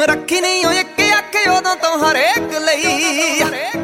ਰੱਖੀ ਨਹੀਂ ਉਹ ਇੱਕ ਅੱਖ ਉਦੋਂ ਤੋਂ ਹਰੇਕ ਲਈ।